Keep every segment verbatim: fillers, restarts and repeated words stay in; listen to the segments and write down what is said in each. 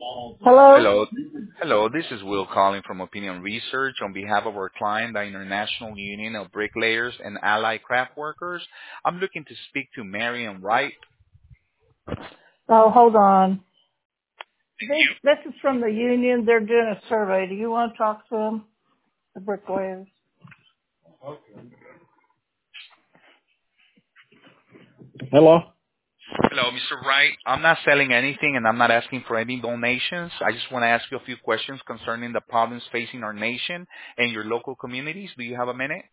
Hello? Hello. Hello, this is Will calling from Opinion Research on behalf of our client, the International Union of Bricklayers and Allied Craft Workers. I'm looking to speak to Marion Wright. Oh, hold on. Thank This, you. this is from the union. They're doing a survey. Do you want to talk to them? The bricklayers. Hello? Hello, Mister Wright. I'm not selling anything and I'm not asking for any donations. I just want to ask you a few questions concerning the problems facing our nation and your local communities. Do you have a minute?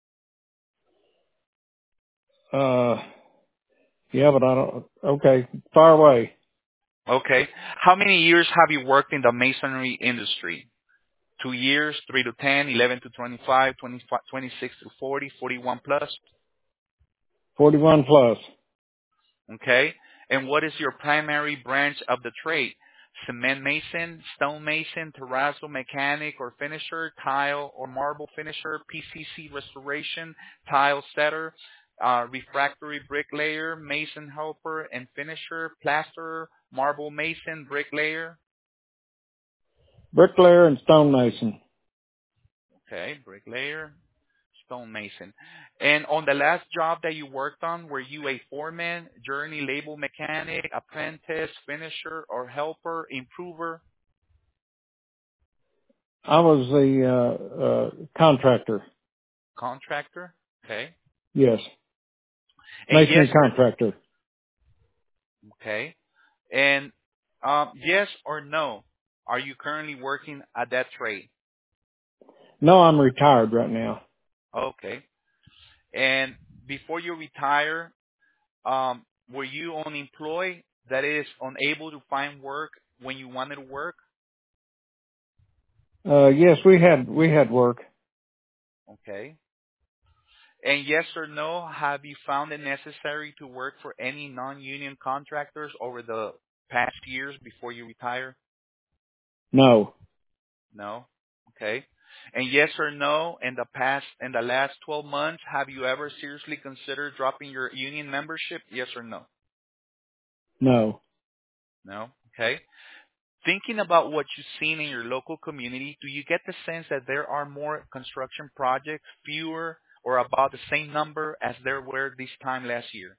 Uh, yeah, but I don't, okay, far away. Okay. How many years have you worked in the masonry industry? Two years, three to ten, eleven to twenty-five, twenty-five, twenty-six to forty, forty-one plus? forty-one plus. Okay. And what is your primary branch of the trade? Cement mason, stone mason, terrazzo mechanic or finisher, tile or marble finisher, P C C restoration, tile setter, uh, refractory bricklayer, mason helper and finisher, plasterer, marble mason, bricklayer. Bricklayer and stonemason. Okay, bricklayer, stonemason. And on the last job that you worked on, were you a foreman, journey label mechanic, apprentice, finisher, or helper, improver, I was the, uh, uh, contractor. contractor? Okay. Yes. And yes Masonry or contractor. okay. And um, yes or no, are you currently working at that trade? No, I'm retired right now. Okay. And before you retire, um, were you unemployed? That is, unable to find work when you wanted to work? Uh, yes, we had, we had work. Okay. And yes or no, have you found it necessary to work for any non-union contractors over the past years before you retire? No. No. Okay. And yes or no, in the past, in the last twelve months, have you ever seriously considered dropping your union membership? Yes or no? No. No. Okay. Thinking about what you've seen in your local community, do you get the sense that there are more construction projects, fewer, or about the same number as there were this time last year?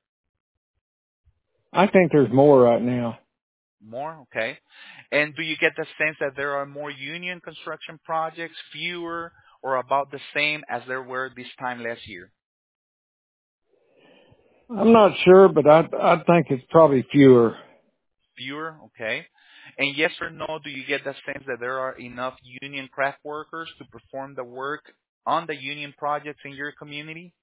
I think there's more right now. More, okay. And do you get the sense that there are more union construction projects, fewer, or about the same as there were this time last year? I'm not sure, but I, I think it's probably fewer. Fewer, okay. And yes or no, do you get the sense that there are enough union craft workers to perform the work on the union projects in your community?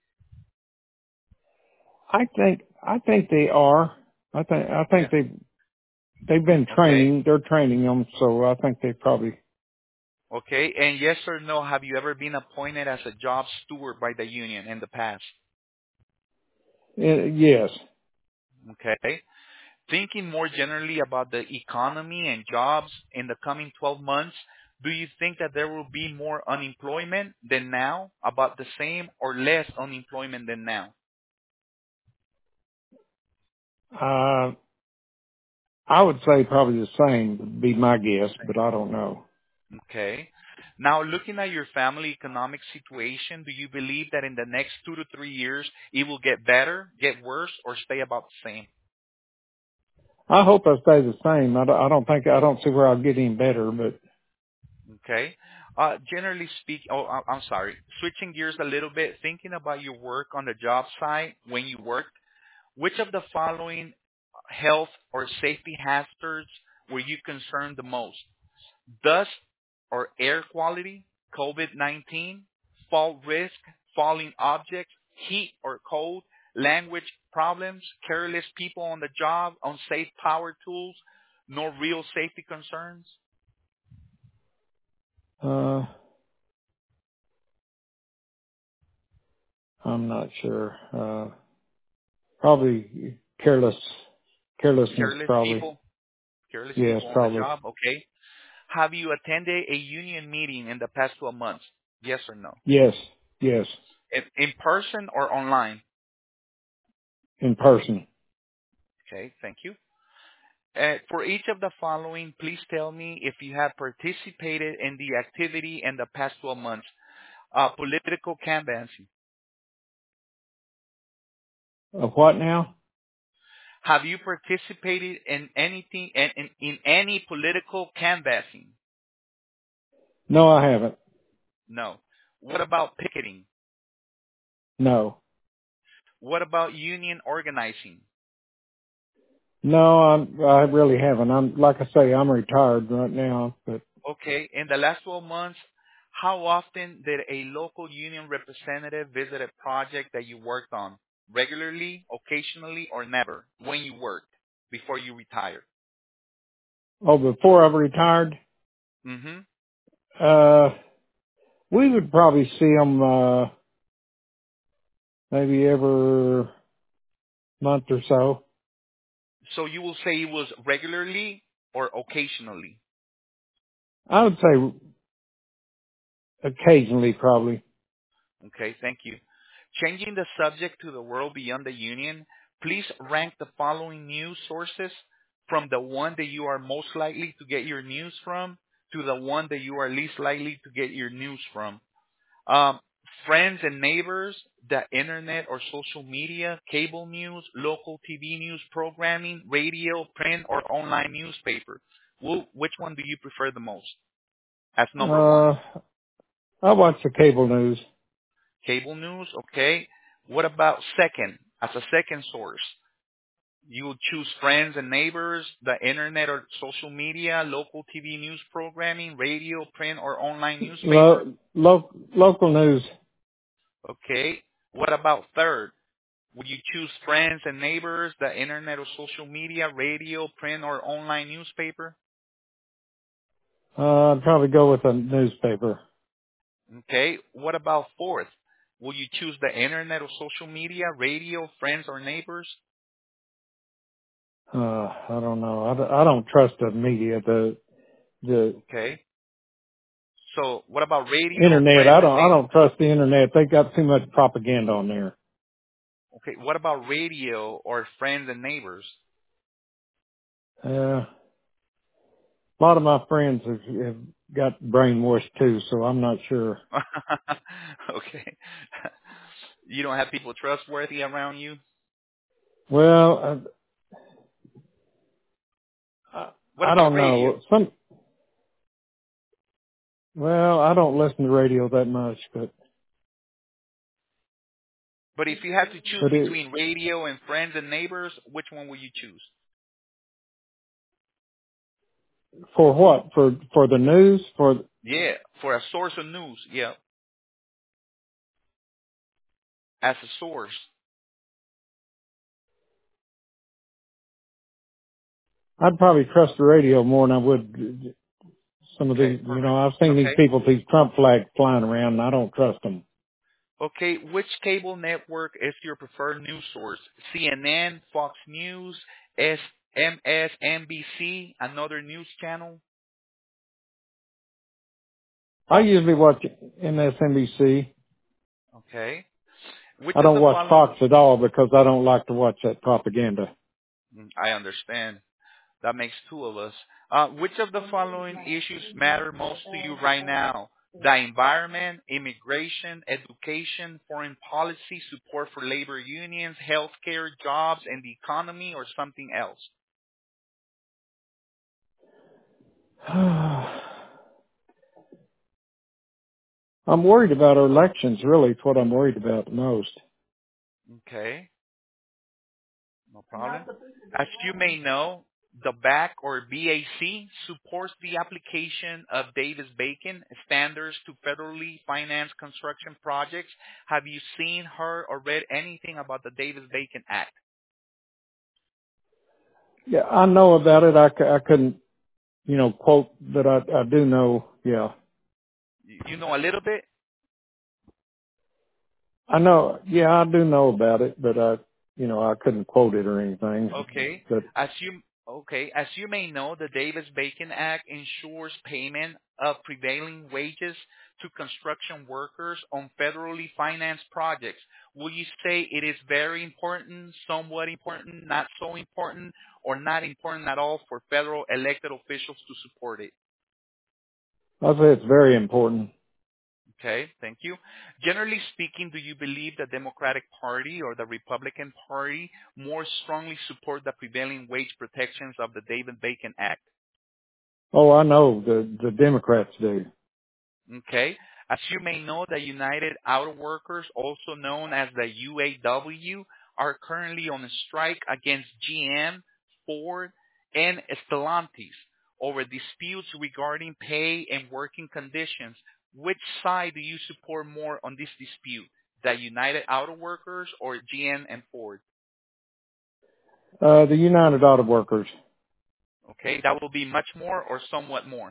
I think I think they are. I think I Yeah. think they they've been Okay. training. They're training them, so I think they probably. Okay. And yes or no, have you ever been appointed as a job steward by the union in the past? Uh, yes, Okay. Thinking more generally about the economy and jobs in the coming twelve months, do you think that there will be more unemployment than now, about the same, or less unemployment than now? uh, I would say probably the same would be my guess, but I don't know. Okay. Now, looking at your family economic situation, do you believe that in the next two to three years it will get better, get worse, or stay about the same? I hope I stay the same. I don't, I don't think I don't see where I'll get any better, but Okay. Uh, generally speaking, oh, I- I'm sorry. Switching gears a little bit, thinking about your work on the job site when you worked, which of the following health or safety hazards were you concerned the most? Dust or air quality, COVID nineteen, fall risk, falling objects, heat or cold, language problems, careless people on the job, unsafe power tools, no real safety concerns? uh, I'm not sure. Uh, probably careless, carelessness. Careless Probably people, careless yes, people on the probably job, okay. Have you attended a union meeting in the past twelve months? Yes or no? yes, yes, In, in person or online? in person. Okay, thank you. Uh, for each of the following, please tell me if you have participated in the activity in the past twelve months. Uh, political canvassing. Of what now? Have you participated in anything in, in, in any political canvassing? No, I haven't. No. What about picketing? No. What about union organizing? No, I'm, I really haven't. I'm, like I say, I'm retired right now, but, Okay. In the last twelve months, how often did a local union representative visit a project that you worked on? Regularly, occasionally, or never? When you worked before you retired? oh, before I retired, Mm-hmm. uh, we would probably see them, uh, maybe every month or so. So you will say it was regularly or occasionally? I would say occasionally, probably. Okay, thank you. Changing the subject to the world beyond the union, please rank the following news sources from the one that you are most likely to get your news from to the one that you are least likely to get your news from. Um, friends and neighbors, the internet or social media, cable news, local T V news programming, radio, print, or online newspaper. Wh- Which one do you prefer the most as number one? Uh, I watch the cable news. Cable news, okay. What about second, as a second source? You will choose friends and neighbors, the internet or social media, local T V news programming, radio, print, or online newspaper. Lo- lo- local news. Okay. What about third? Would you choose friends and neighbors, the internet or social media, radio, print, or online newspaper? Uh, I'd probably go with a newspaper. Okay. What about fourth? Will you choose the internet or social media, radio, friends, or neighbors? Uh, I don't know. I, don't- I don't trust the media. The, the Okay. So what about radio, internet. friends, I and don't, I neighbors? don't trust the internet. They got too much propaganda on there. Okay. What about radio or friends and neighbors? Uh, a lot of my friends have, have got brainwashed too, so I'm not sure. Okay. You don't have people trustworthy around you? Well, I, I, What I about don't radio? know. Some, well, I don't listen to radio that much, but, But if you had to choose but it, between radio and friends and neighbors, which one will you choose? for what? For, for the news? For, Yeah, for a source of news. Yeah, as a source. I'd probably trust the radio more than I would some of Okay, these, you know, perfect. I've seen these Okay. people with these Trump flags flying around and I don't trust them. Okay, which cable network is your preferred news source? C N N, Fox News, S M S N B C, another news channel? I usually watch M S N B C. Okay. Which I of don't the watch following? Fox at all because I don't like to watch that propaganda. Mm, I understand. That makes two of us. Uh, which of the following issues matter most to you right now? The environment, immigration, education, foreign policy, support for labor unions, healthcare, jobs, and the economy, or something else? I'm worried about our elections, really. It's what I'm worried about the most. Okay, no problem. As you may know, the B A C or B A C supports the application of Davis-Bacon standards to federally financed construction projects. Have you seen, heard, or read anything about the Davis-Bacon Act? Yeah, I know about it. I, c- I couldn't, you know, quote, but I, I do know, yeah. You know a little bit? I know, yeah, I do know about it, but I, you know, I couldn't quote it or anything. Okay. But As you Okay, as you may know, the Davis-Bacon Act ensures payment of prevailing wages to construction workers on federally financed projects. Will you say it is very important, somewhat important, not so important, or not important at all for federal elected officials to support it? I'll say it's very important. Okay, thank you. Generally speaking, do you believe the Democratic Party or the Republican Party more strongly support the prevailing wage protections of the Davis-Bacon Act? Oh, I know the, the Democrats do. Okay. As you may know, the United Auto Workers, also known as the U A W, are currently on a strike against G M, Ford, and Stellantis over disputes regarding pay and working conditions. Which side do you support more on this dispute? The United Auto Workers or G M and Ford? Uh, the United Auto Workers, Okay, that will be much more or somewhat more.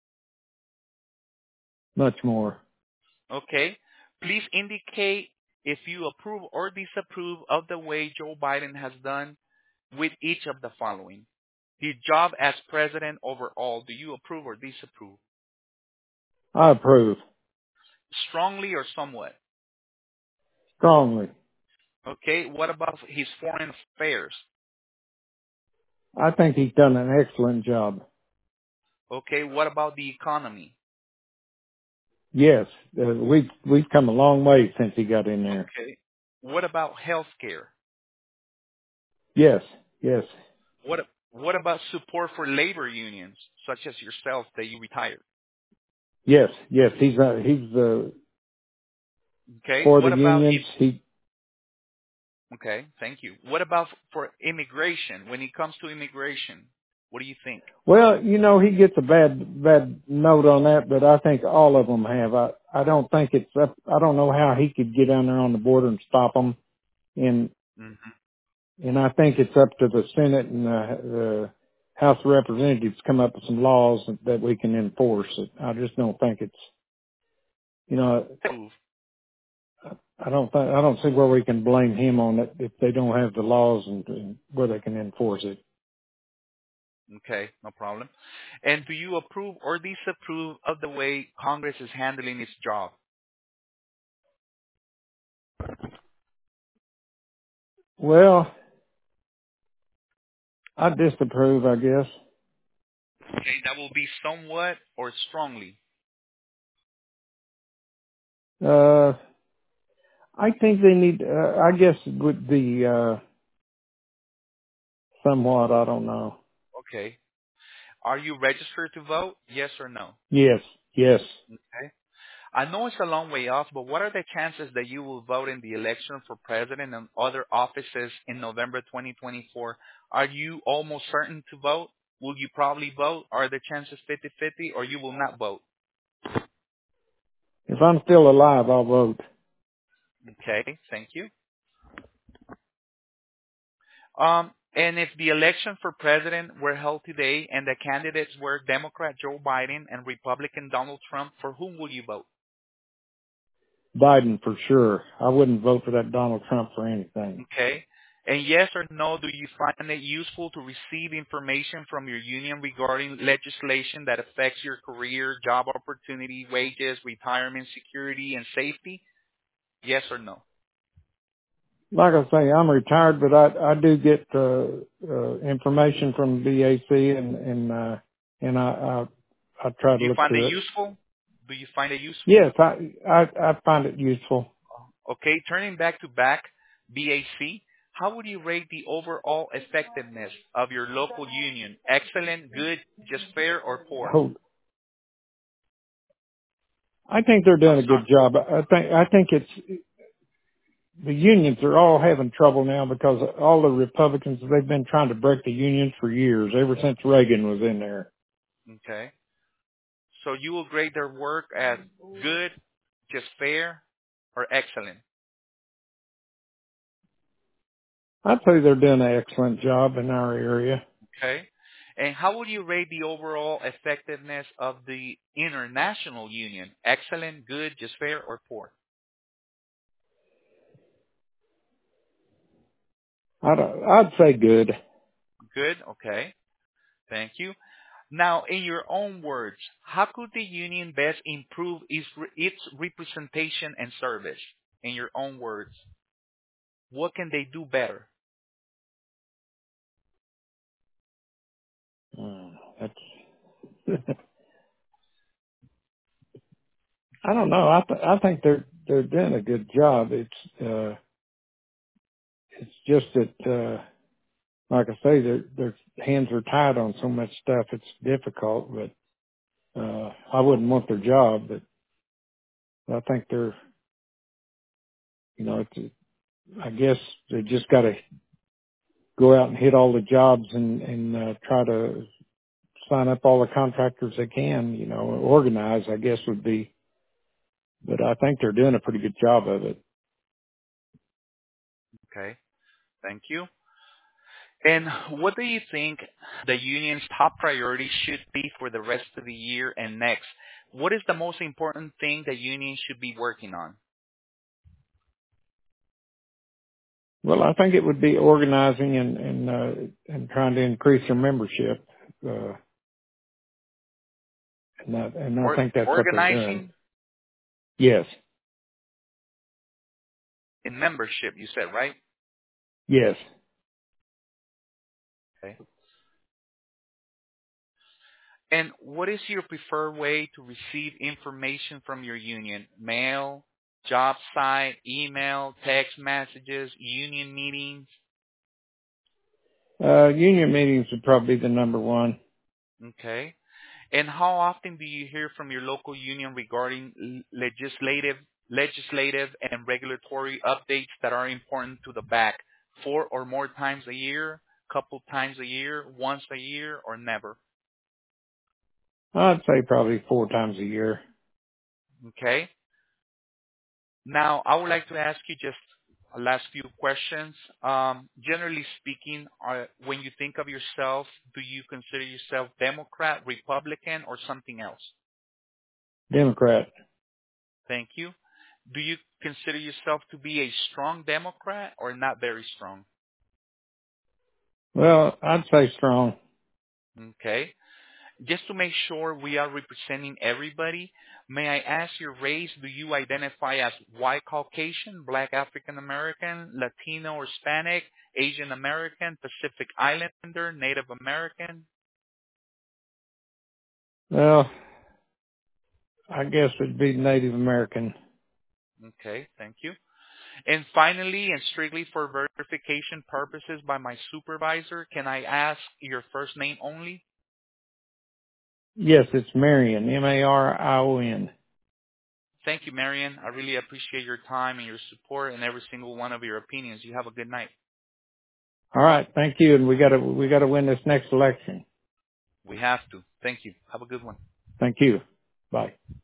much more. Okay. Please indicate if you approve or disapprove of the way Joe Biden has done with each of the following. His job as president overall, do you approve or disapprove? I approve Strongly or somewhat? strongly. Okay. What about his foreign affairs? I think he's done an excellent job. Okay. What about the economy? Yes, uh, we've we've come a long way since he got in there. Okay. What about health care? Yes, yes, What what about support for labor unions, such as yourself that you retired? yes, yes. He's uh, he's uh, Okay. for the What about unions. if He Okay, thank you. What about for immigration? When it comes to immigration, what do you think? well, you know, he gets a bad bad note on that, but I think all of them have. I I don't think it's up. I don't know how he could get down there on the border and stop them. And hmm and I think it's up to the Senate and the, the House of Representatives to come up with some laws that we can enforce it. I just don't think it's, you know, I don't think, I don't see where we can blame him on it if they don't have the laws and, and where they can enforce it. Okay, no problem. And do you approve or disapprove of the way Congress is handling its job? Well, I disapprove, I guess. Okay, that will be somewhat or strongly. Uh, I think they need, uh, I guess with the, uh, somewhat, I don't know. Okay. Are you registered to vote? Yes or no? Yes, yes. Okay. I know it's a long way off, but what are the chances that you will vote in the election for president and other offices in November twenty twenty-four? Are you almost certain to vote? Will you probably vote? Are the chances fifty-fifty, or you will not vote? If I'm still alive, I'll vote. Okay, thank you. Um, and if the election for president were held today and the candidates were Democrat Joe Biden and Republican Donald Trump, for whom will you vote? Biden for sure. I wouldn't vote for that Donald Trump for anything. Okay. And yes or no, do you find it useful to receive information from your union regarding legislation that affects your career, job opportunity, wages, retirement, security, and safety? Yes or no? Like I say, I'm retired, but I I do get uh, uh, information from B A C and and uh, and I, I I try to Do you look find it through it. useful? Do you find it useful? Yes, I I, I find it useful. Okay, turning back to back, B A C, how would you rate the overall effectiveness of your local union? Excellent, good, just fair, or poor? Hold. I think they're I'm doing a sorry. good job. I think I think it's the unions are all having trouble now because all the Republicans they've been trying to break the unions for years, ever since Reagan was in there. Okay. So you will grade their work as good, just fair, or excellent. I'd say they're doing an excellent job in our area. Okay. And how would you rate the overall effectiveness of the international union? Excellent, good, just fair, or poor? I'd I'd say good. Good. Okay. Thank you. Now, in your own words, how could the union best improve its, its representation and service? In your own words, what can they do better? Mm, that's, I don't know. I th- I think they're they're doing a good job. It's uh it's just that uh like I say, their their hands are tied on so much stuff. It's difficult, but uh I wouldn't want their job. But I think they're, you know, it's, I guess they just got to go out and hit all the jobs and and uh, try to sign up all the contractors they can. You know, organize, I guess would be. But I think they're doing a pretty good job of it. Okay, thank you. And what do you think the union's top priority should be for the rest of the year and next? What is the most important thing the union should be working on? Well, I think it would be organizing and and uh, and trying to increase their membership, uh, and I, and I Or think that's what they're doing. organizing Yes, in membership, you said, right? yes. Okay. And what is your preferred way to receive information from your union? Mail, job site, email, text messages, union meetings? Uh, union meetings would probably be the number one. Okay. And how often do you hear from your local union regarding l- legislative, legislative and regulatory updates that are important to the B A C? Four or more times a year, couple times a year, once a year, or never? I'd say probably four times a year. Okay. Now, I would like to ask you just a last few questions. Um, generally speaking, are, when you think of yourself, do you consider yourself Democrat, Republican, or something else? Democrat. Thank you. Do you consider yourself to be a strong Democrat or not very strong? Well, I'd say strong. Okay. Just to make sure we are representing everybody, may I ask your race? Do you identify as white Caucasian, black African American, Latino or Hispanic, Asian American, Pacific Islander, Native American? Well, I guess it'd be Native American. Okay, thank you. And finally, and strictly for verification purposes by my supervisor, can I ask your first name only? Yes, it's Marion. M A R I O N. Thank you, Marion. I really appreciate your time and your support and every single one of your opinions. You have a good night. All right. Thank you. And we got to we got to win this next election. We have to. Thank you. Have a good one. Thank you. Bye.